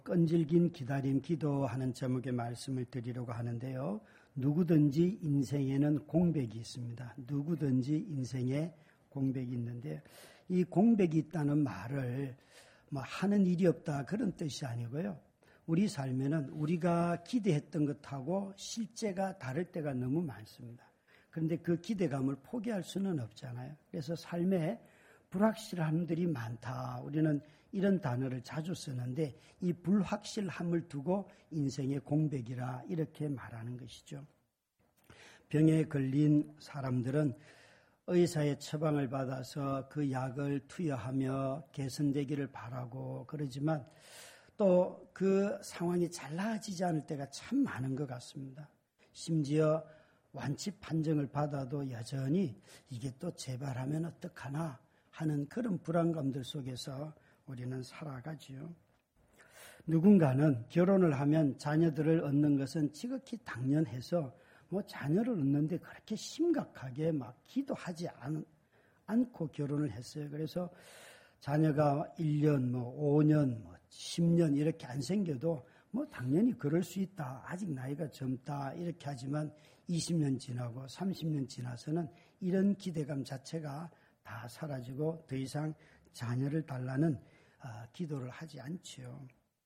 끈질긴 기다림, 기도하는 제목의 말씀을 드리려고 하는데요. 누구든지 인생에는 공백이 있습니다. 누구든지 인생에 공백이 있는데 이 공백이 있다는 말을 하는 일이 없다 그런 뜻이 아니고요. 우리 삶에는 우리가 기대했던 것하고 실제가 다를 때가 너무 많습니다. 그런데 그 기대감을 포기할 수는 없잖아요. 그래서 삶에 불확실함들이 많다. 우리는 이런 단어를 자주 쓰는데 이 불확실함을 두고 인생의 공백이라 이렇게 말하는 것이죠. 병에 걸린 사람들은 의사의 처방을 받아서 그 약을 투여하며 개선되기를 바라고 그러지만 또 그 상황이 잘 나아지지 않을 때가 참 많은 것 같습니다. 심지어 완치 판정을 받아도 여전히 이게 또 재발하면 어떡하나 하는 그런 불안감들 속에서 우리는 살아가지요. 누군가는 결혼을 하면 자녀들을 얻는 것은 지극히 당연해서 자녀를 얻는데 그렇게 심각하게 기도하지 않고 결혼을 했어요. 그래서 자녀가 1년, 5년, 10년 이렇게 안 생겨도 당연히 그럴 수 있다. 아직 나이가 젊다. 이렇게 하지만 20년 지나고 30년 지나서는 이런 기대감 자체가 다 사라지고 더 이상 자녀를 달라는 기도를 하지 않지요.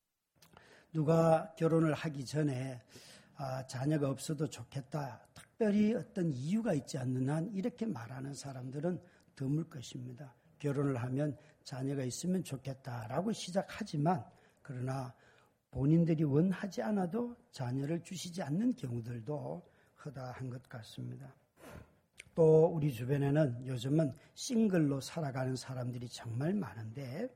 누가 결혼을 하기 전에 자녀가 없어도 좋겠다. 특별히 어떤 이유가 있지 않는 한 이렇게 말하는 사람들은 드물 것입니다. 결혼을 하면 자녀가 있으면 좋겠다라고 시작하지만 그러나 본인들이 원하지 않아도 자녀를 주시지 않는 경우들도 허다한 것 같습니다. 또 우리 주변에는 요즘은 싱글로 살아가는 사람들이 정말 많은데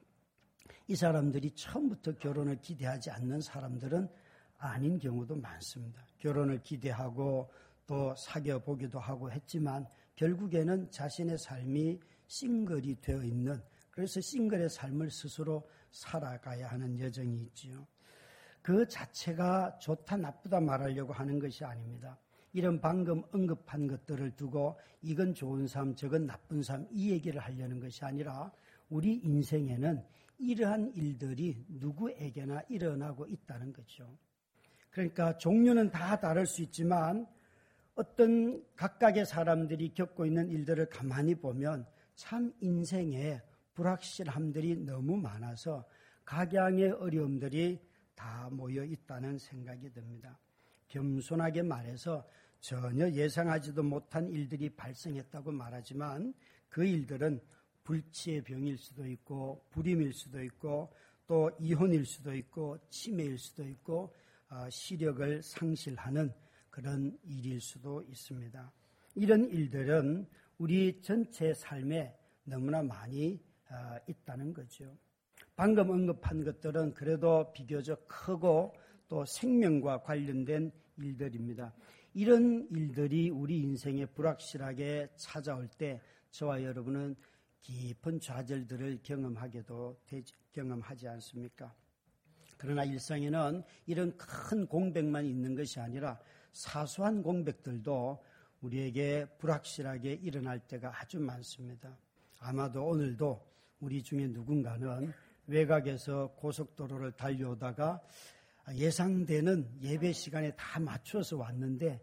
이 사람들이 처음부터 결혼을 기대하지 않는 사람들은 아닌 경우도 많습니다. 결혼을 기대하고 또 사귀어 보기도 하고 했지만 결국에는 자신의 삶이 싱글이 되어 있는, 그래서 싱글의 삶을 스스로 살아가야 하는 여정이 있지요. 그 자체가 좋다 나쁘다 말하려고 하는 것이 아닙니다. 이런 방금 언급한 것들을 두고 이건 좋은 삶, 저건 나쁜 삶 이 얘기를 하려는 것이 아니라 우리 인생에는 이러한 일들이 누구에게나 일어나고 있다는 거죠. 그러니까 종류는 다 다를 수 있지만 어떤 각각의 사람들이 겪고 있는 일들을 가만히 보면 참 인생에 불확실함들이 너무 많아서 각양의 어려움들이 다 모여 있다는 생각이 듭니다. 겸손하게 말해서 전혀 예상하지도 못한 일들이 발생했다고 말하지만 그 일들은 불치의 병일 수도 있고 불임일 수도 있고 또 이혼일 수도 있고 치매일 수도 있고 시력을 상실하는 그런 일일 수도 있습니다. 이런 일들은 우리 전체 삶에 너무나 많이 있다는 거죠. 방금 언급한 것들은 그래도 비교적 크고 또 생명과 관련된 일들입니다. 이런 일들이 우리 인생에 불확실하게 찾아올 때 저와 여러분은 깊은 좌절들을 경험하지 않습니까? 그러나 일상에는 이런 큰 공백만 있는 것이 아니라 사소한 공백들도 우리에게 불확실하게 일어날 때가 아주 많습니다. 아마도 오늘도 우리 중에 누군가는 외곽에서 고속도로를 달려오다가 예상되는 예배 시간에 다 맞춰서 왔는데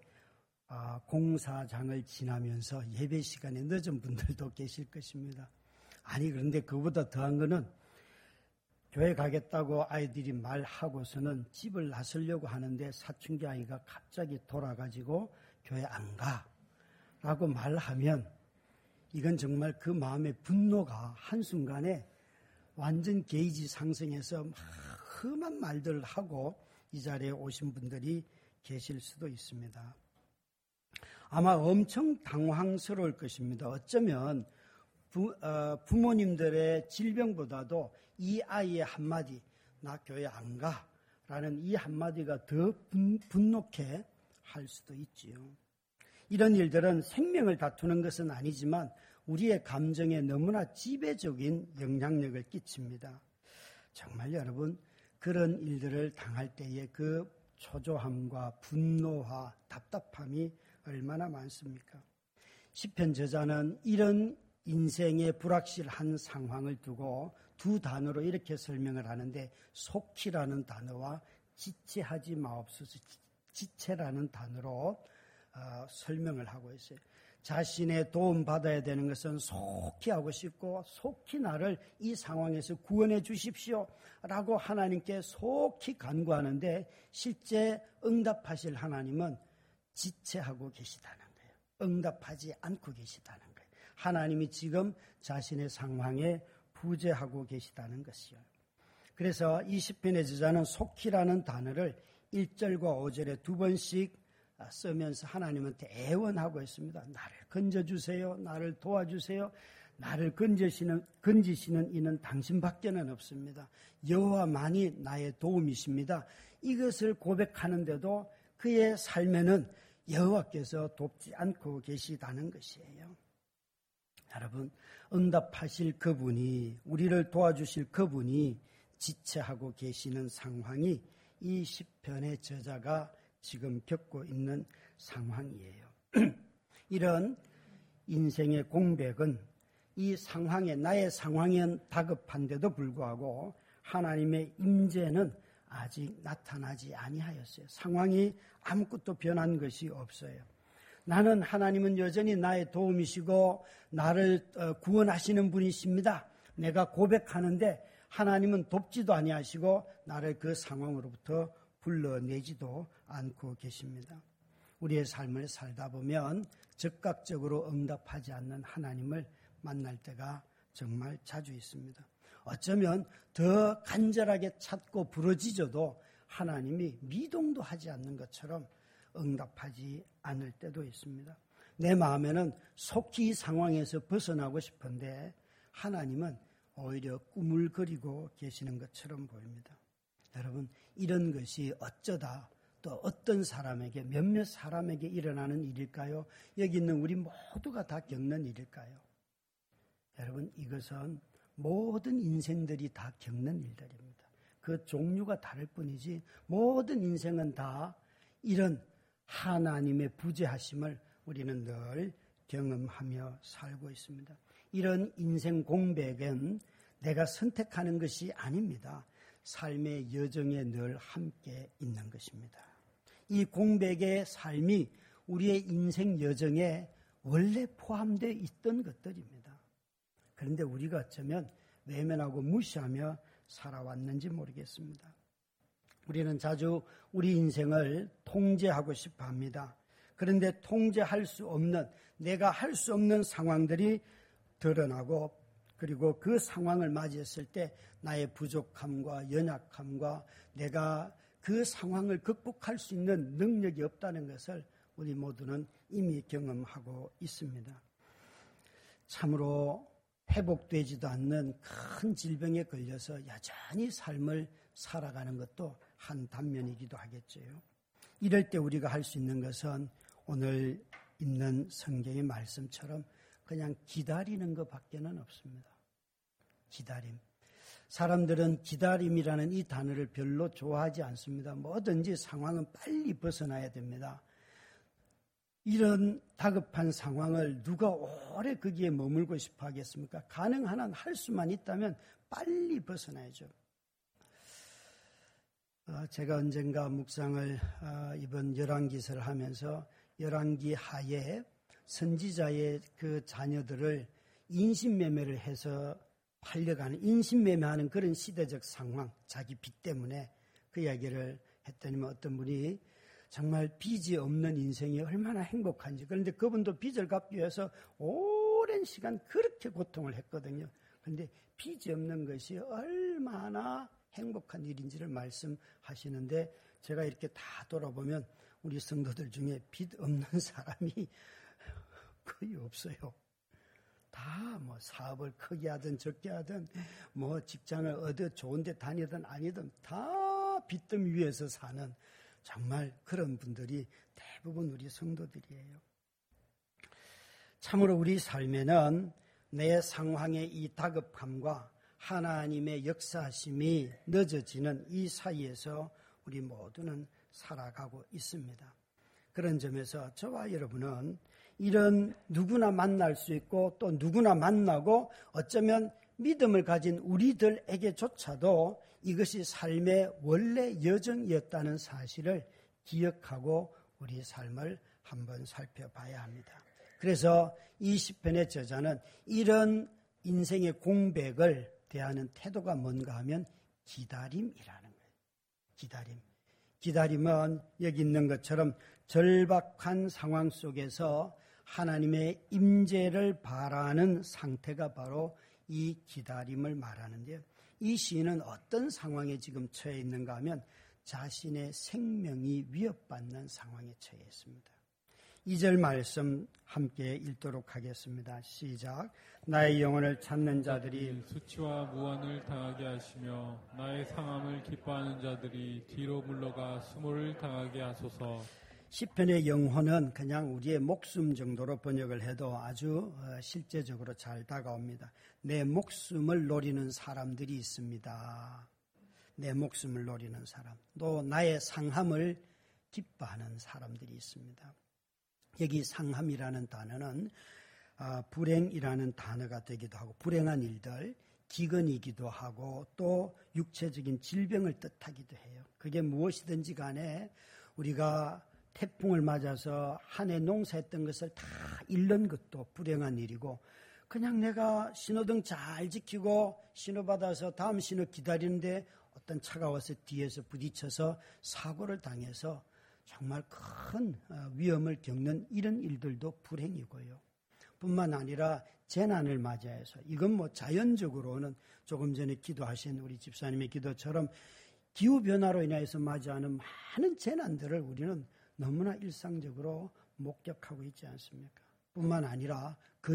공사장을 지나면서 예배 시간에 늦은 분들도 계실 것입니다. 아니 그런데 그보다 더한 거는 교회 가겠다고 아이들이 말하고서는 집을 나서려고 하는데 사춘기 아이가 갑자기 돌아가지고 교회 안 가라고 말하면 이건 정말 그 마음의 분노가 한순간에 완전 게이지 상승해서 막 험한 말들을 하고 이 자리에 오신 분들이 계실 수도 있습니다. 아마 엄청 당황스러울 것입니다. 어쩌면 부모님들의 질병보다도 이 아이의 한마디, 나 교회 안 가 라는 이 한마디가 더 분노케 할 수도 있지요. 이런 일들은 생명을 다투는 것은 아니지만 우리의 감정에 너무나 지배적인 영향력을 끼칩니다. 정말 여러분, 그런 일들을 당할 때의 그 초조함과 분노와 답답함이 얼마나 많습니까? 시편 저자는 이런 인생의 불확실한 상황을 두고 두 단어로 이렇게 설명을 하는데 속히라는 단어와 지체하지 마옵소서, 지체라는 단어로 설명을 하고 있어요. 자신의 도움 받아야 되는 것은 속히 하고 싶고 속히 나를 이 상황에서 구원해 주십시오 라고 하나님께 속히 간구하는데 실제 응답하실 하나님은 지체하고 계시다는 거예요. 응답하지 않고 계시다는 거예요. 하나님이 지금 자신의 상황에 부재하고 계시다는 것이요. 그래서 이 시편의 저자는 속히라는 단어를 1절과 5절에 두 번씩 쓰면서 하나님한테 애원하고 있습니다. 나를 건져주세요. 나를 도와주세요. 나를 건지시는 이는 당신밖에는 없습니다. 여호와만이 나의 도움이십니다. 이것을 고백하는데도 그의 삶에는 여호와께서 돕지 않고 계시다는 것이에요. 여러분, 응답하실 그분이, 우리를 도와주실 그분이 지체하고 계시는 상황이 이 시편의 저자가 지금 겪고 있는 상황이에요. 이런 인생의 공백은 이 상황에, 나의 상황엔 다급한데도 불구하고 하나님의 임재는 아직 나타나지 아니하였어요. 상황이 아무것도 변한 것이 없어요. 나는 하나님은 여전히 나의 도움이시고 나를 구원하시는 분이십니다. 내가 고백하는데 하나님은 돕지도 아니하시고 나를 그 상황으로부터 불러내지도 않고 계십니다. 우리의 삶을 살다 보면 즉각적으로 응답하지 않는 하나님을 만날 때가 정말 자주 있습니다. 어쩌면 더 간절하게 찾고 부르짖어도 하나님이 미동도 하지 않는 것처럼 응답하지 않을 때도 있습니다. 내 마음에는 속히 이 상황에서 벗어나고 싶은데 하나님은 오히려 꿈을 그리고 계시는 것처럼 보입니다. 여러분, 이런 것이 어쩌다 또 어떤 사람에게, 몇몇 사람에게 일어나는 일일까요? 여기 있는 우리 모두가 다 겪는 일일까요? 여러분, 이것은 모든 인생들이 다 겪는 일들입니다. 그 종류가 다를 뿐이지 모든 인생은 다 이런 하나님의 부재하심을 우리는 늘 경험하며 살고 있습니다. 이런 인생 공백은 내가 선택하는 것이 아닙니다. 삶의 여정에 늘 함께 있는 것입니다. 이 공백의 삶이 우리의 인생 여정에 원래 포함되어 있던 것들입니다. 그런데 우리가 어쩌면 외면하고 무시하며 살아왔는지 모르겠습니다. 우리는 자주 우리 인생을 통제하고 싶어 합니다. 그런데 통제할 수 없는, 내가 할 수 없는 상황들이 드러나고 그리고 그 상황을 맞이했을 때 나의 부족함과 연약함과 내가 그 상황을 극복할 수 있는 능력이 없다는 것을 우리 모두는 이미 경험하고 있습니다. 참으로 회복되지도 않는 큰 질병에 걸려서 여전히 삶을 살아가는 것도 한 단면이기도 하겠죠. 이럴 때 우리가 할 수 있는 것은 오늘 있는 성경의 말씀처럼 그냥 기다리는 것밖에는 없습니다. 기다림. 사람들은 기다림이라는 이 단어를 별로 좋아하지 않습니다. 뭐든지 상황은 빨리 벗어나야 됩니다. 이런 다급한 상황을 누가 오래 거기에 머물고 싶어 하겠습니까? 가능한 한 할 수만 있다면 빨리 벗어나야죠. 제가 언젠가 묵상을 이번 열왕기서를 하면서 열왕기 하에 선지자의 그 자녀들을 인신매매를 해서 팔려가는, 인신매매하는 그런 시대적 상황, 자기 빚 때문에 그 이야기를 했더니 어떤 분이 정말 빚이 없는 인생이 얼마나 행복한지, 그런데 그분도 빚을 갚기 위해서 오랜 시간 그렇게 고통을 했거든요. 그런데 빚이 없는 것이 얼마나 행복한 일인지를 말씀하시는데 제가 이렇게 다 돌아보면 우리 성도들 중에 빚 없는 사람이 거의 없어요. 다 뭐 사업을 크게 하든 적게 하든 뭐 직장을 얻어 좋은 데 다니든 아니든 다 빚더미 위에서 사는 정말 그런 분들이 대부분 우리 성도들이에요. 참으로 우리 삶에는 내 상황의 이 다급함과 하나님의 역사심이 늦어지는 이 사이에서 우리 모두는 살아가고 있습니다. 그런 점에서 저와 여러분은 이런 누구나 만날 수 있고 또 누구나 만나고 어쩌면 믿음을 가진 우리들에게조차도 이것이 삶의 원래 여정이었다는 사실을 기억하고 우리 삶을 한번 살펴봐야 합니다. 그래서 이 시편의 저자는 이런 인생의 공백을 대하는 태도가 뭔가 하면 기다림이라는 거예요. 기다림은 여기 있는 것처럼 절박한 상황 속에서 하나님의 임재를 바라는 상태가 바로 이 기다림을 말하는데요. 이 시인은 어떤 상황에 지금 처해 있는가 하면 자신의 생명이 위협받는 상황에 처해 있습니다. 2절 말씀 함께 읽도록 하겠습니다. 시작. 나의 영혼을 찾는 자들이 수치와 무한을 당하게 하시며 나의 상함을 기뻐하는 자들이 뒤로 물러가 수모를 당하게 하소서. 시편의 영혼은 그냥 우리의 목숨 정도로 번역을 해도 아주 실제적으로 잘 다가옵니다. 내 목숨을 노리는 사람들이 있습니다. 내 목숨을 노리는 사람, 또 나의 상함을 기뻐하는 사람들이 있습니다. 여기 상함이라는 단어는 불행이라는 단어가 되기도 하고 불행한 일들, 기근이기도 하고 또 육체적인 질병을 뜻하기도 해요. 그게 무엇이든지 간에 우리가 태풍을 맞아서 한 해 농사했던 것을 다 잃는 것도 불행한 일이고 그냥 내가 신호등 잘 지키고 신호받아서 다음 신호 기다리는데 어떤 차가 와서 뒤에서 부딪혀서 사고를 당해서 정말 큰 위험을 겪는 이런 일들도 불행이고요. 뿐만 아니라 재난을 맞이해서 이건 뭐 자연적으로는 조금 전에 기도하신 우리 집사님의 기도처럼 기후변화로 인해서 맞이하는 많은 재난들을 우리는 너무나 일상적으로 목격하고 있지 않습니까? 뿐만 아니라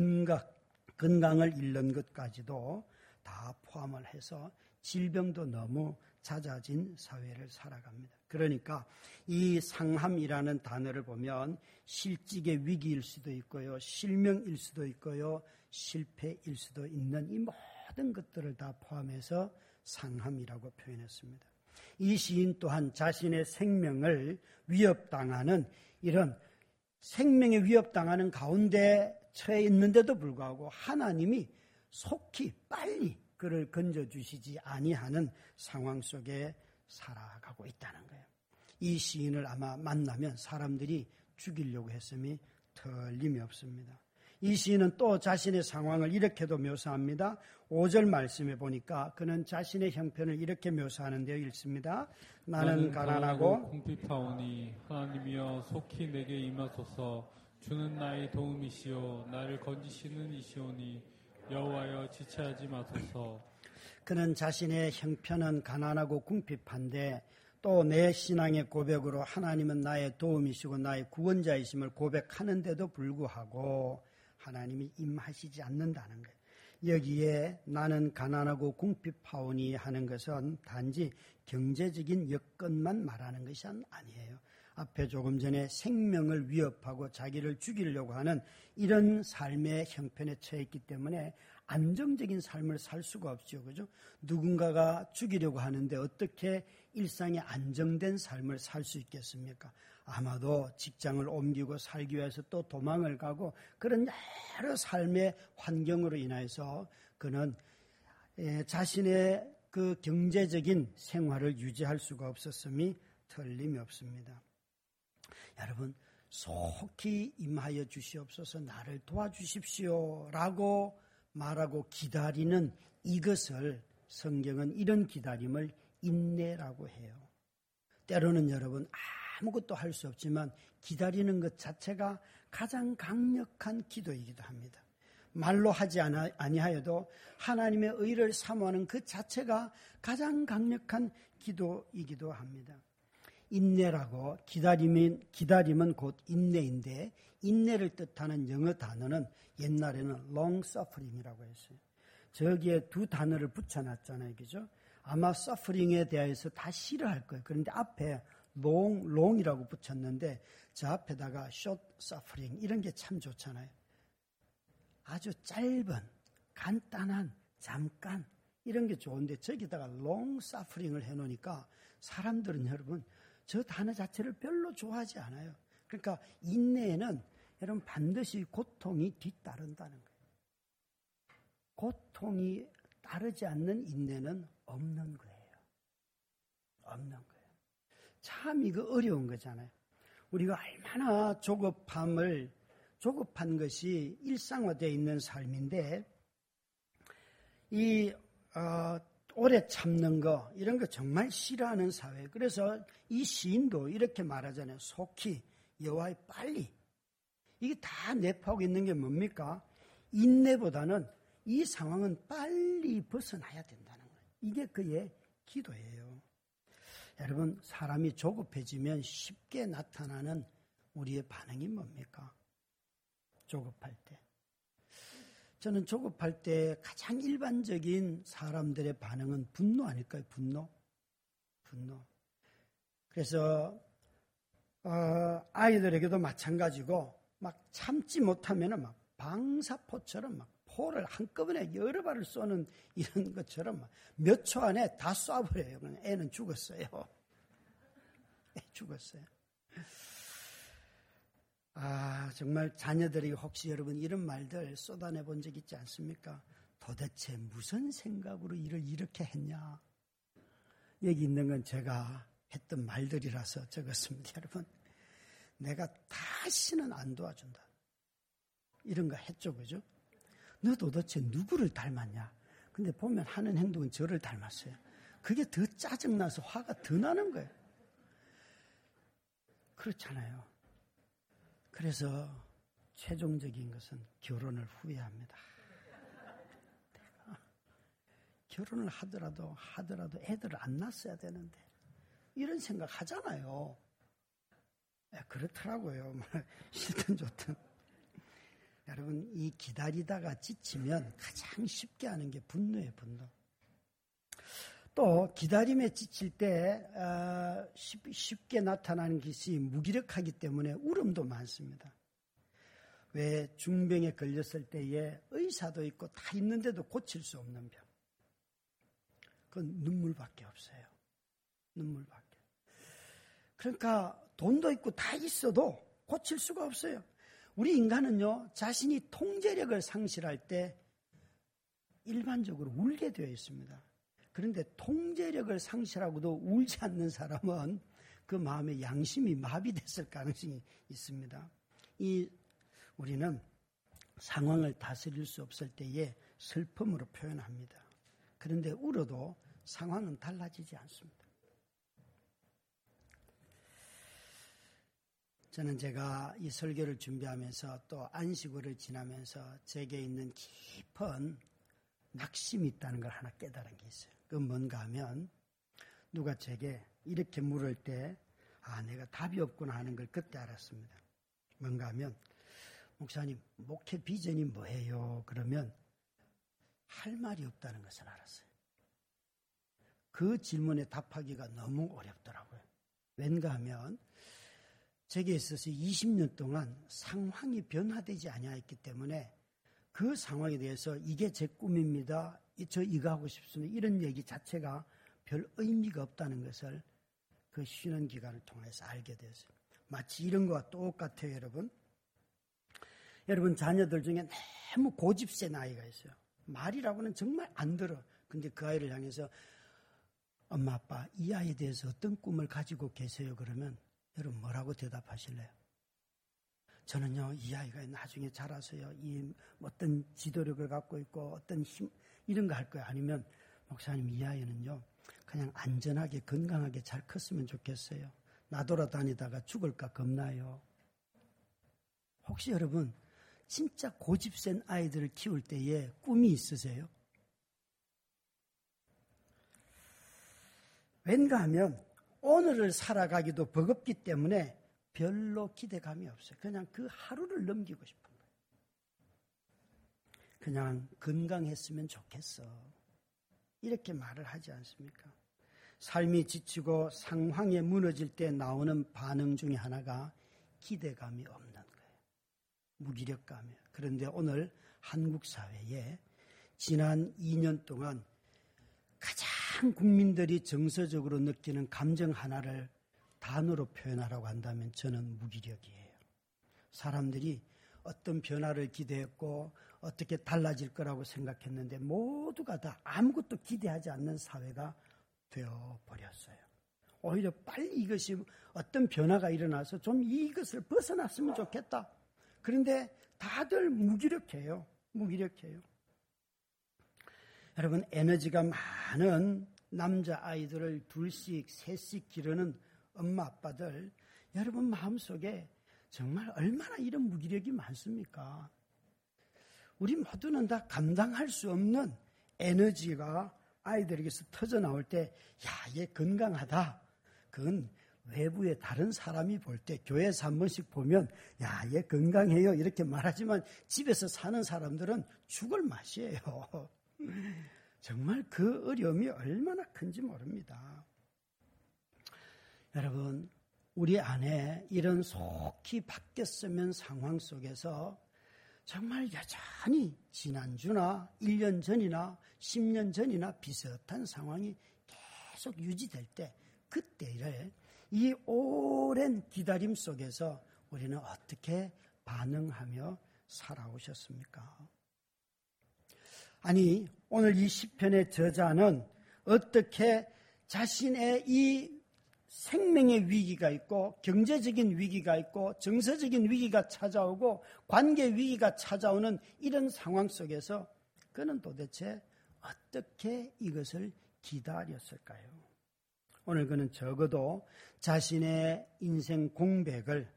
건강을 잃는 것까지도 다 포함을 해서 질병도 너무 잦아진 사회를 살아갑니다. 그러니까 이 상함이라는 단어를 보면 실직의 위기일 수도 있고요. 실명일 수도 있고요. 실패일 수도 있는 이 모든 것들을 다 포함해서 상함이라고 표현했습니다. 이 시인 또한 자신의 생명을 위협당하는 이런 생명에 위협당하는 가운데 처해 있는데도 불구하고 하나님이 속히 빨리 그를 건져주시지 아니하는 상황 속에 살아가고 있다는 거예요. 이 시인을 아마 만나면 사람들이 죽이려고 했음이 틀림이 없습니다. 이 시인은 또 자신의 상황을 이렇게도 묘사합니다. 5절 말씀에 보니까 그는 자신의 형편을 이렇게 묘사하는데요. 읽습니다. 나는 가난하고 궁핍하오니 하나님이여 속히 내게 임하소서. 주는 나의 도움이시오 나를 건지시는 이시오니 여호와여 지체하지 마소서. 그는 자신의 형편은 가난하고 궁핍한데 또 내 신앙의 고백으로 하나님은 나의 도움이시고 나의 구원자이심을 고백하는데도 불구하고 하나님이 임하시지 않는다는 거예요. 여기에 나는 가난하고 궁핍하오니 하는 것은 단지 경제적인 여건만 말하는 것이 아니에요. 앞에 조금 전에 생명을 위협하고 자기를 죽이려고 하는 이런 삶의 형편에 처해 있기 때문에 안정적인 삶을 살 수가 없죠. 그죠? 누군가가 죽이려고 하는데 어떻게 일상의 안정된 삶을 살 수 있겠습니까? 아마도 직장을 옮기고 살기 위해서 또 도망을 가고 그런 여러 삶의 환경으로 인해서 그는 자신의 그 경제적인 생활을 유지할 수가 없었음이 틀림이 없습니다. 여러분, 속히 임하여 주시옵소서 나를 도와주십시오 라고 말하고 기다리는 이것을 성경은 이런 기다림을 인내라고 해요. 때로는 여러분 아무것도 할 수 없지만 기다리는 것 자체가 가장 강력한 기도이기도 합니다. 말로 하지 아니하여도 하나님의 의를 사모하는 그 자체가 가장 강력한 기도이기도 합니다. 인내라고 기다림은 곧 인내인데 인내를 뜻하는 영어 단어는 옛날에는 long suffering이라고 했어요. 저기에 두 단어를 붙여놨잖아요. 그죠? 아마 suffering에 대해서 다 싫어할 거예요. 그런데 앞에 long이라고 붙였는데 저 앞에다가 short suffering 이런 게 참 좋잖아요. 아주 짧은 간단한 잠깐 이런 게 좋은데 저기다가 long suffering을 해놓으니까 사람들은 여러분 저 단어 자체를 별로 좋아하지 않아요. 그러니까 인내에는 여러분 반드시 고통이 뒤따른다는 거예요. 고통이 따르지 않는 인내는 없는 거예요. 없는 거예요. 참 이거 어려운 거잖아요. 우리가 얼마나 조급한 것이 일상화되어 있는 삶인데 오래 참는 거 이런 거 정말 싫어하는 사회. 그래서 이 시인도 이렇게 말하잖아요. 속히 여호와의 빨리. 이게 다 내포하고 있는 게 뭡니까? 인내보다는 이 상황은 빨리 벗어나야 된다는 거예요. 이게 그의 기도예요. 여러분, 사람이 조급해지면 쉽게 나타나는 우리의 반응이 뭡니까? 조급할 때. 저는 조급할 때 가장 일반적인 사람들의 반응은 분노 아닐까요? 분노. 그래서 아이들에게도 마찬가지고 막 참지 못하면 막 방사포처럼 막 포를 한꺼번에 여러 발을 쏘는 이런 것처럼 몇 초 안에 다 쏴버려요. 그냥 애는 죽었어요. 애 죽었어요. 정말 자녀들이 혹시 여러분 이런 말들 쏟아내 본 적 있지 않습니까? 도대체 무슨 생각으로 일을 이렇게 했냐? 여기 있는 건 제가 했던 말들이라서 적었습니다. 여러분, 내가 다시는 안 도와준다. 이런 거 했죠, 그죠? 너 도대체 누구를 닮았냐? 근데 보면 하는 행동은 저를 닮았어요. 그게 더 짜증나서 화가 더 나는 거예요. 그렇잖아요. 그래서 최종적인 것은 결혼을 후회합니다. 결혼을 하더라도 애들을 안 낳았어야 되는데 이런 생각 하잖아요. 그렇더라고요. 싫든 좋든. 여러분, 이 기다리다가 지치면 가장 쉽게 하는 게 분노예요, 분노. 또 기다림에 지칠 때 쉽게 나타나는 것이 무기력하기 때문에 울음도 많습니다. 왜 중병에 걸렸을 때에 의사도 있고 다 있는데도 고칠 수 없는 병. 그건 눈물밖에 없어요. 눈물밖에. 그러니까 돈도 있고 다 있어도 고칠 수가 없어요. 우리 인간은요, 자신이 통제력을 상실할 때 일반적으로 울게 되어 있습니다. 그런데 통제력을 상실하고도 울지 않는 사람은 그 마음의 양심이 마비됐을 가능성이 있습니다. 우리는 상황을 다스릴 수 없을 때에 슬픔으로 표현합니다. 그런데 울어도 상황은 달라지지 않습니다. 저는 제가 이 설교를 준비하면서 또 안식월을 지나면서 제게 있는 깊은 낙심이 있다는 걸 하나 깨달은 게 있어요. 그건 뭔가 하면 누가 제게 이렇게 물을 때 내가 답이 없구나 하는 걸 그때 알았습니다. 뭔가 하면 목사님, 목회 비전이 뭐예요? 그러면 할 말이 없다는 것을 알았어요. 그 질문에 답하기가 너무 어렵더라고요. 왠가 하면 제게 있어서 20년 동안 상황이 변화되지 아니하였기 때문에 그 상황에 대해서 이게 제 꿈입니다. 저 이거 하고 싶습니다. 이런 얘기 자체가 별 의미가 없다는 것을 그 쉬는 기간을 통해서 알게 되었어요. 마치 이런 거와 똑같아요, 여러분. 여러분 자녀들 중에 너무 고집센 아이가 있어요. 말이라고는 정말 안 들어. 근데 그 아이를 향해서 엄마, 아빠, 이 아이에 대해서 어떤 꿈을 가지고 계세요? 그러면 여러분 뭐라고 대답하실래요? 저는요, 이 아이가 나중에 자라서요, 이 어떤 지도력을 갖고 있고 어떤 힘, 이런 거 할 거예요. 아니면 목사님, 이 아이는요, 그냥 안전하게 건강하게 잘 컸으면 좋겠어요. 나돌아다니다가 죽을까 겁나요. 혹시 여러분 진짜 고집센 아이들을 키울 때에 꿈이 있으세요? 왠가 하면 오늘을 살아가기도 버겁기 때문에 별로 기대감이 없어요. 그냥 그 하루를 넘기고 싶은 거예요. 그냥 건강했으면 좋겠어. 이렇게 말을 하지 않습니까? 삶이 지치고 상황에 무너질 때 나오는 반응 중에 하나가 기대감이 없는 거예요. 무기력감이에요. 그런데 오늘 한국 사회에 지난 2년 동안 가장 국민들이 정서적으로 느끼는 감정 하나를 단어로 표현하라고 한다면 저는 무기력이에요. 사람들이 어떤 변화를 기대했고 어떻게 달라질 거라고 생각했는데 모두가 다 아무것도 기대하지 않는 사회가 되어버렸어요. 오히려 빨리 이것이 어떤 변화가 일어나서 좀 이것을 벗어났으면 좋겠다. 그런데 다들 무기력해요. 여러분, 에너지가 많은 남자아이들을 둘씩, 셋씩 기르는 엄마, 아빠들, 여러분 마음속에 정말 얼마나 이런 무기력이 많습니까? 우리 모두는 다 감당할 수 없는 에너지가 아이들에게서 터져나올 때, 야, 얘 건강하다. 그건 외부의 다른 사람이 볼 때, 교회에서 한 번씩 보면, 야, 얘 건강해요. 이렇게 말하지만 집에서 사는 사람들은 죽을 맛이에요. 정말 그 어려움이 얼마나 큰지 모릅니다. 여러분, 우리 안에 이런 속히 바뀌었으면 상황 속에서 정말 여전히 지난주나 1년 전이나 10년 전이나 비슷한 상황이 계속 유지될 때, 그때를 이 오랜 기다림 속에서 우리는 어떻게 반응하며 살아오셨습니까? 아니, 오늘 이 시편의 저자는 어떻게 자신의 이 생명의 위기가 있고 경제적인 위기가 있고 정서적인 위기가 찾아오고 관계 위기가 찾아오는 이런 상황 속에서 그는 도대체 어떻게 이것을 기다렸을까요? 오늘 그는 적어도 자신의 인생 공백을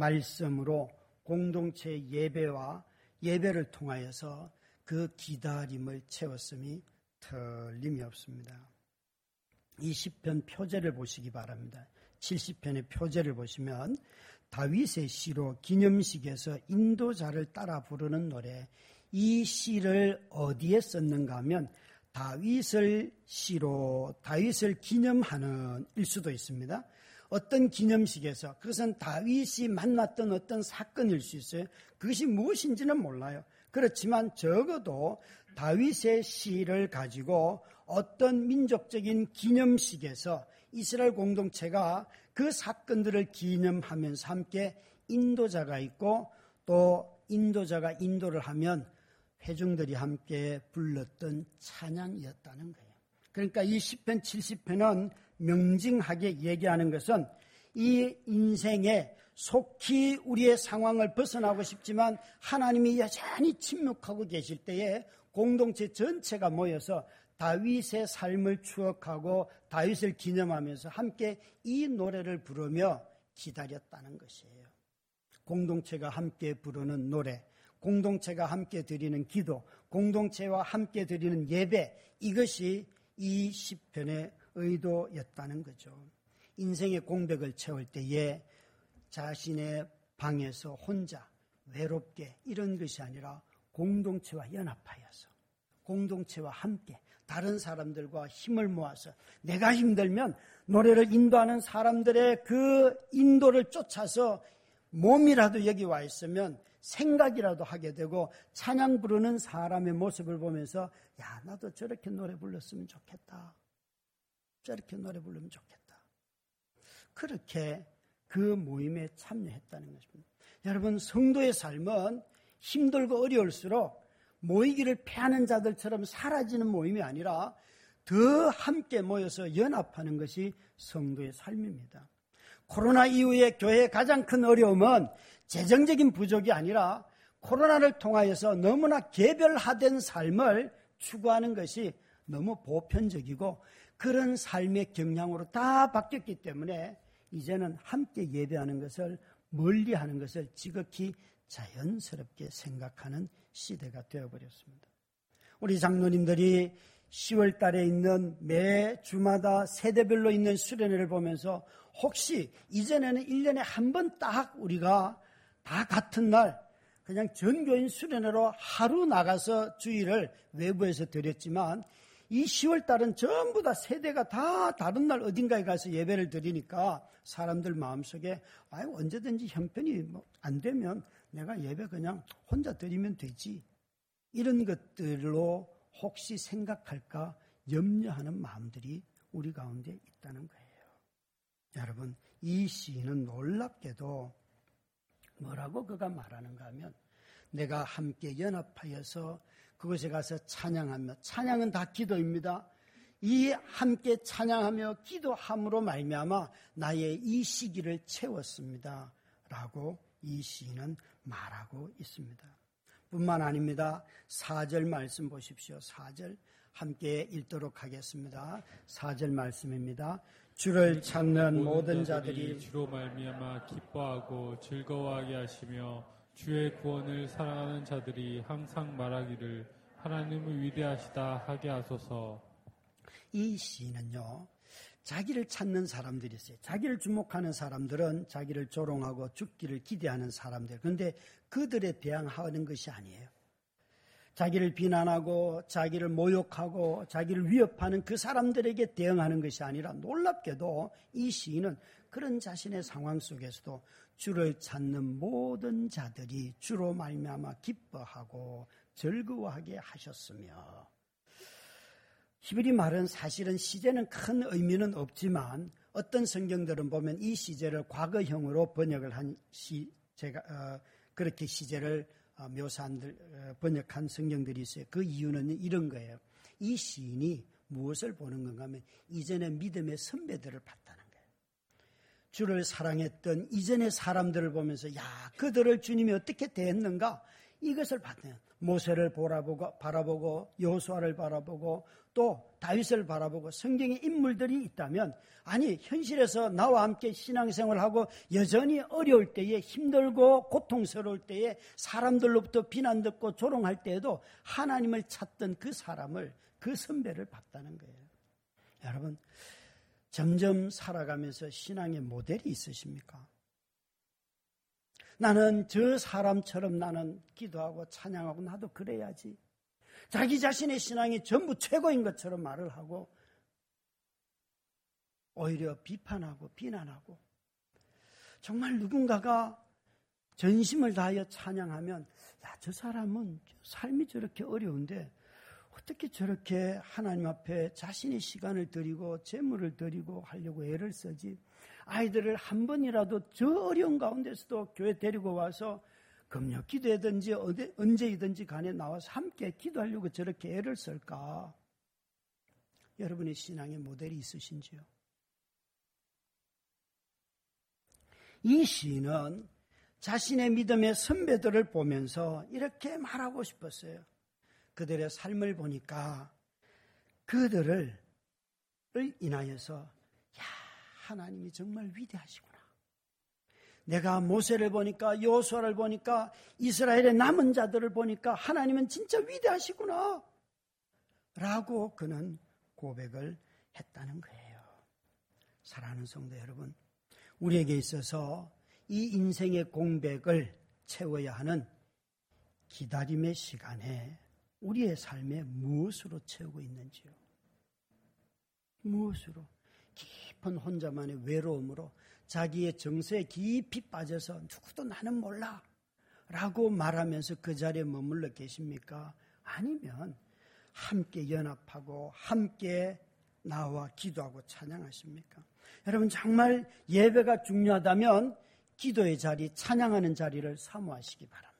말씀으로 공동체 예배와 예배를 통하여서 그 기다림을 채웠음이 틀림이 없습니다. 이 시편 표제를 보시기 바랍니다. 70편의 표제를 보시면 다윗의 시로 기념식에서 인도자를 따라 부르는 노래, 이 시를 어디에 썼는가 하면 다윗을 시로 다윗을 기념하는 일 수도 있습니다. 어떤 기념식에서, 그것은 다윗이 만났던 어떤 사건일 수 있어요. 그것이 무엇인지는 몰라요. 그렇지만 적어도 다윗의 시를 가지고 어떤 민족적인 기념식에서 이스라엘 공동체가 그 사건들을 기념하면서 함께 인도자가 있고, 또 인도자가 인도를 하면 회중들이 함께 불렀던 찬양이었다는 거예요. 그러니까 이 시편 70편은 명징하게 얘기하는 것은 이 인생에 속히 우리의 상황을 벗어나고 싶지만 하나님이 여전히 침묵하고 계실 때에 공동체 전체가 모여서 다윗의 삶을 추억하고 다윗을 기념하면서 함께 이 노래를 부르며 기다렸다는 것이에요. 공동체가 함께 부르는 노래, 공동체가 함께 드리는 기도, 공동체와 함께 드리는 예배, 이것이 이 시편의 의도였다는 거죠. 인생의 공백을 채울 때에 자신의 방에서 혼자 외롭게 이런 것이 아니라 공동체와 연합하여서 공동체와 함께 다른 사람들과 힘을 모아서 내가 힘들면 노래를 인도하는 사람들의 그 인도를 쫓아서 몸이라도 여기 와 있으면 생각이라도 하게 되고 찬양 부르는 사람의 모습을 보면서 야, 나도 저렇게 노래 불렀으면 좋겠다. 저렇게 노래 부르면 좋겠다. 그렇게 그 모임에 참여했다는 것입니다. 여러분, 성도의 삶은 힘들고 어려울수록 모이기를 패하는 자들처럼 사라지는 모임이 아니라 더 함께 모여서 연합하는 것이 성도의 삶입니다. 코로나 이후에 교회의 가장 큰 어려움은 재정적인 부족이 아니라 코로나를 통하여서 너무나 개별화된 삶을 추구하는 것이 너무 보편적이고 그런 삶의 경향으로 다 바뀌었기 때문에 이제는 함께 예배하는 것을 멀리하는 것을 지극히 자연스럽게 생각하는 시대가 되어버렸습니다. 우리 장로님들이 10월 달에 있는 매 주마다 세대별로 있는 수련회를 보면서 혹시 이전에는 1년에 한 번 딱 우리가 다 같은 날 그냥 전교인 수련회로 하루 나가서 주일을 외부에서 드렸지만 이 10월 달은 전부 다 세대가 다 다른 날 어딘가에 가서 예배를 드리니까 사람들 마음속에 언제든지 형편이 안 되면 내가 예배 그냥 혼자 드리면 되지. 이런 것들로 혹시 생각할까 염려하는 마음들이 우리 가운데 있다는 거예요. 여러분, 이 시인은 놀랍게도 뭐라고 그가 말하는가 하면 내가 함께 연합하여서 그곳에 가서 찬양하며, 찬양은 다 기도입니다. 이 함께 찬양하며 기도함으로 말미암아 나의 이 시기를 채웠습니다 라고 이 시인은 말하고 있습니다. 뿐만 아닙니다. 4절 말씀 보십시오. 4절 함께 읽도록 하겠습니다. 4절 말씀입니다. 주를 찾는 모든 자들이 주로 말미암아 기뻐하고 즐거워하게 하시며 주의 구원을 사랑하는 자들이 항상 말하기를 하나님은 위대하시다 하게 하소서. 이 시인은요, 자기를 찾는 사람들이 있어요. 자기를 주목하는 사람들은 자기를 조롱하고 죽기를 기대하는 사람들. 그런데 그들에 대항하는 것이 아니에요. 자기를 비난하고 자기를 모욕하고 자기를 위협하는 그 사람들에게 대응하는 것이 아니라, 놀랍게도 이 시인은 그런 자신의 상황 속에서도 주를 찾는 모든 자들이 주로 말미암아 기뻐하고 즐거워하게 하셨으며, 히브리 말은 사실은 시제는 큰 의미는 없지만 어떤 성경들은 보면 이 시제를 과거형으로 번역을 한 그렇게 시제를 번역한 성경들이 있어요. 그 이유는 이런 거예요. 이 시인이 무엇을 보는 건가 하면 이전의 믿음의 선배들을 봤다는 거예요. 주를 사랑했던 이전의 사람들을 보면서 그들을 주님이 어떻게 대했는가, 이것을 봤대요. 모세를 바라보고 여호수아를 바라보고 또 다윗을 바라보고 성경의 인물들이 있다면, 아니 현실에서 나와 함께 신앙생활하고 여전히 어려울 때에, 힘들고 고통스러울 때에, 사람들로부터 비난듣고 조롱할 때에도 하나님을 찾던 그 사람을, 그 선배를 봤다는 거예요. 여러분, 점점 살아가면서 신앙의 모델이 있으십니까? 나는 저 사람처럼 나는 기도하고 찬양하고 나도 그래야지. 자기 자신의 신앙이 전부 최고인 것처럼 말을 하고 오히려 비판하고 비난하고, 정말 누군가가 전심을 다하여 찬양하면 저 사람은 삶이 저렇게 어려운데 어떻게 저렇게 하나님 앞에 자신의 시간을 드리고 재물을 드리고 하려고 애를 쓰지. 아이들을 한 번이라도 저 어려운 가운데서도 교회 데리고 와서 금요 기도하든지 언제이든지 간에 나와서 함께 기도하려고 저렇게 애를 쓸까? 여러분의 신앙의 모델이 있으신지요? 이 시인은 자신의 믿음의 선배들을 보면서 이렇게 말하고 싶었어요. 그들의 삶을 보니까 그들을 인하여서 하나님이 정말 위대하시구나. 내가 모세를 보니까, 여호수아를 보니까, 이스라엘의 남은 자들을 보니까 하나님은 진짜 위대하시구나 라고 그는 고백을 했다는 거예요. 사랑하는 성도 여러분, 우리에게 있어서 이 인생의 공백을 채워야 하는 기다림의 시간에 우리의 삶에 무엇으로 채우고 있는지요? 무엇으로? 깊은 혼자만의 외로움으로 자기의 정서에 깊이 빠져서 누구도 나는 몰라 라고 말하면서 그 자리에 머물러 계십니까? 아니면 함께 연합하고 함께 나와 기도하고 찬양하십니까? 여러분, 정말 예배가 중요하다면 기도의 자리, 찬양하는 자리를 사모하시기 바랍니다.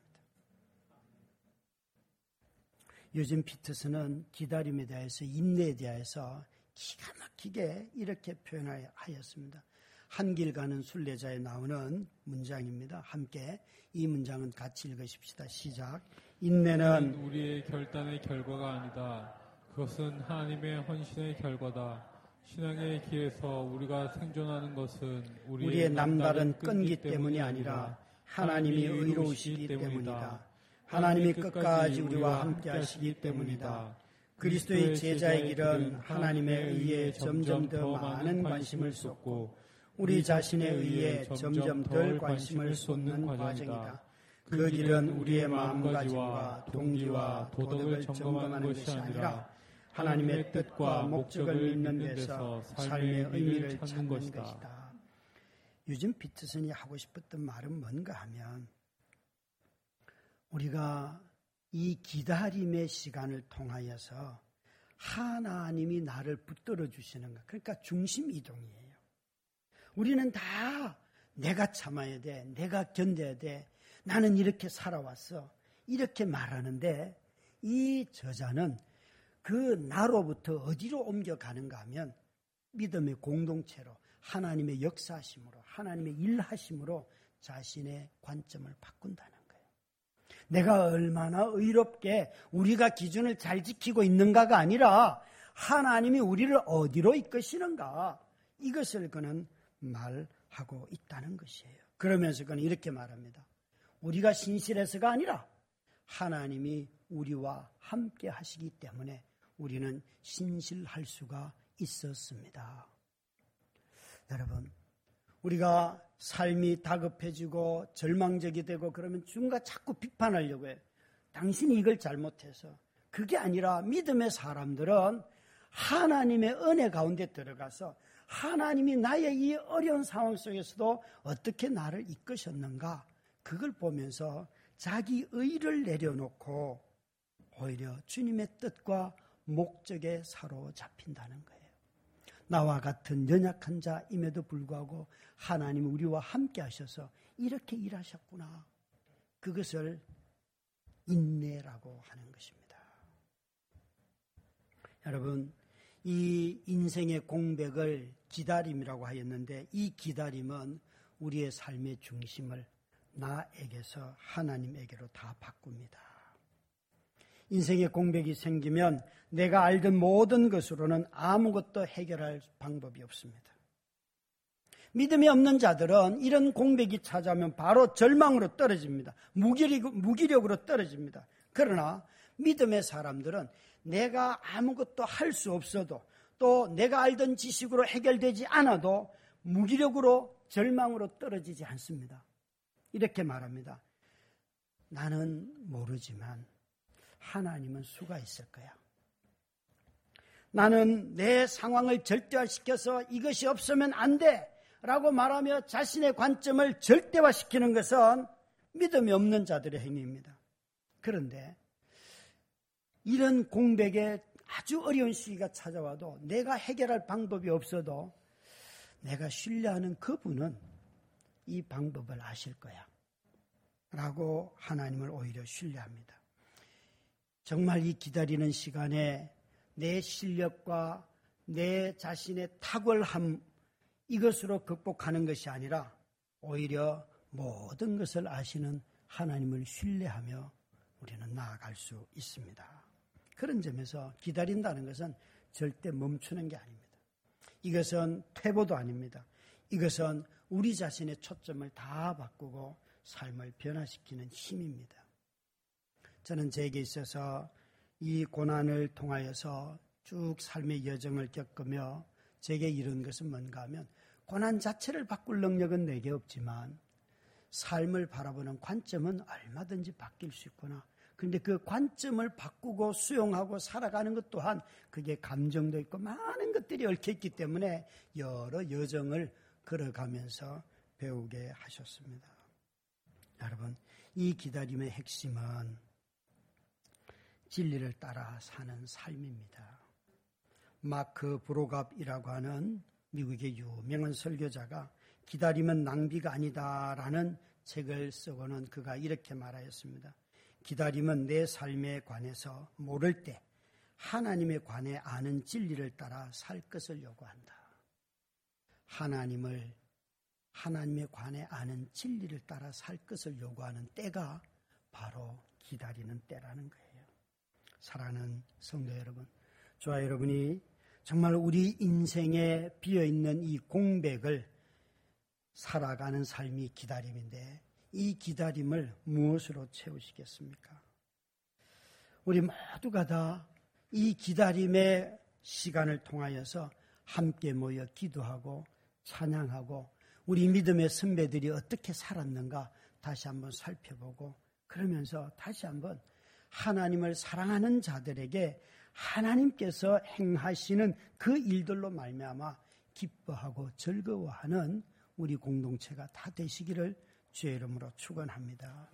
요즘 피터스는 기다림에 대해서, 인내에 대해서 기가 막히게 이렇게 표현하였습니다. 한 길 가는 순례자에 나오는 문장입니다. 함께 이 문장은 같이 읽으십시다. 시작. 인내는 우리의 결단의 결과가 아니다. 그것은 하나님의 헌신의 결과다. 신앙의 길에서 우리가 생존하는 것은 우리의 남다른 끈기 때문이 아니라 하나님이 의로우시기 때문이다. 하나님이 끝까지 우리와 함께 하시기 때문이다. 그리스도의 제자의 길은 하나님의 의에 점점 더 많은 관심을 쏟고 우리 자신의 의에 점점 덜 관심을 쏟는 과정이다. 그 길은 우리의 마음가짐과 동기와 도덕을 점검하는 것이 아니라 하나님의 뜻과 목적을 믿는 데서 삶의 의미를 찾는 것이다. 요즘 피터슨이 하고 싶었던 말은 뭔가 하면, 우리가 이 기다림의 시간을 통하여서 하나님이 나를 붙들어 주시는 것, 그러니까 중심 이동이에요. 우리는 다 내가 참아야 돼, 내가 견뎌야 돼, 나는 이렇게 살아왔어, 이렇게 말하는데 이 저자는 그 나로부터 어디로 옮겨가는가 하면 믿음의 공동체로 하나님의 역사하심으로 하나님의 일하심으로 자신의 관점을 바꾼다는 거예요. 내가 얼마나 의롭게 우리가 기준을 잘 지키고 있는가가 아니라 하나님이 우리를 어디로 이끄시는가, 이것을 그는 말하고 있다는 것이에요. 그러면서 그는 이렇게 말합니다. 우리가 신실해서가 아니라 하나님이 우리와 함께 하시기 때문에 우리는 신실할 수가 있었습니다. 여러분, 우리가 삶이 다급해지고 절망적이 되고 그러면 누군가 자꾸 비판하려고 해요. 당신이 이걸 잘못해서. 그게 아니라 믿음의 사람들은 하나님의 은혜 가운데 들어가서 하나님이 나의 이 어려운 상황 속에서도 어떻게 나를 이끄셨는가, 그걸 보면서 자기 의를 내려놓고 오히려 주님의 뜻과 목적에 사로잡힌다는 거예요. 나와 같은 연약한 자임에도 불구하고 하나님이 우리와 함께 하셔서 이렇게 일하셨구나. 그것을 인내라고 하는 것입니다. 여러분, 이 인생의 공백을 기다림이라고 하였는데 이 기다림은 우리의 삶의 중심을 나에게서 하나님에게로 다 바꿉니다. 인생의 공백이 생기면 내가 알던 모든 것으로는 아무것도 해결할 방법이 없습니다. 믿음이 없는 자들은 이런 공백이 찾아오면 바로 절망으로 떨어집니다. 무기력으로 떨어집니다. 그러나 믿음의 사람들은 내가 아무것도 할 수 없어도 또 내가 알던 지식으로 해결되지 않아도 무기력으로 절망으로 떨어지지 않습니다. 이렇게 말합니다. 나는 모르지만 하나님은 수가 있을 거야. 나는 내 상황을 절대화시켜서 이것이 없으면 안 돼 라고 말하며 자신의 관점을 절대화시키는 것은 믿음이 없는 자들의 행위입니다. 그런데 이런 공백에 아주 어려운 시기가 찾아와도 내가 해결할 방법이 없어도 내가 신뢰하는 그분은 이 방법을 아실 거야 라고 하나님을 오히려 신뢰합니다. 정말 이 기다리는 시간에 내 실력과 내 자신의 탁월함, 이것으로 극복하는 것이 아니라 오히려 모든 것을 아시는 하나님을 신뢰하며 우리는 나아갈 수 있습니다. 그런 점에서 기다린다는 것은 절대 멈추는 게 아닙니다. 이것은 퇴보도 아닙니다. 이것은 우리 자신의 초점을 다 바꾸고 삶을 변화시키는 힘입니다. 저는 제게 있어서 이 고난을 통하여서 쭉 삶의 여정을 겪으며 제게 이룬 것은 뭔가 하면 고난 자체를 바꿀 능력은 내게 없지만 삶을 바라보는 관점은 얼마든지 바뀔 수 있구나. 그런데 그 관점을 바꾸고 수용하고 살아가는 것 또한 그게 감정도 있고 많은 것들이 얽혀있기 때문에 여러 여정을 걸어가면서 배우게 하셨습니다. 여러분, 이 기다림의 핵심은 진리를 따라 사는 삶입니다. 마크 브로갑이라고 하는 미국의 유명한 설교자가 기다림은 낭비가 아니다라는 책을 쓰고는 그가 이렇게 말하였습니다. 기다림은 내 삶에 관해서 모를 때 하나님에 관해 아는 진리를 따라 살 것을 요구한다. 하나님에 관해 아는 진리를 따라 살 것을 요구하는 때가 바로 기다리는 때라는 거예요. 사랑하는 성도 여러분, 저와 여러분이 정말 우리 인생에 비어있는 이 공백을 살아가는 삶이 기다림인데 이 기다림을 무엇으로 채우시겠습니까? 우리 모두가 다 이 기다림의 시간을 통하여서 함께 모여 기도하고 찬양하고 우리 믿음의 선배들이 어떻게 살았는가 다시 한번 살펴보고 그러면서 다시 한번 하나님을 사랑하는 자들에게 하나님께서 행하시는 그 일들로 말미암아 기뻐하고 즐거워하는 우리 공동체가 다 되시기를 주의 이름으로 축원합니다.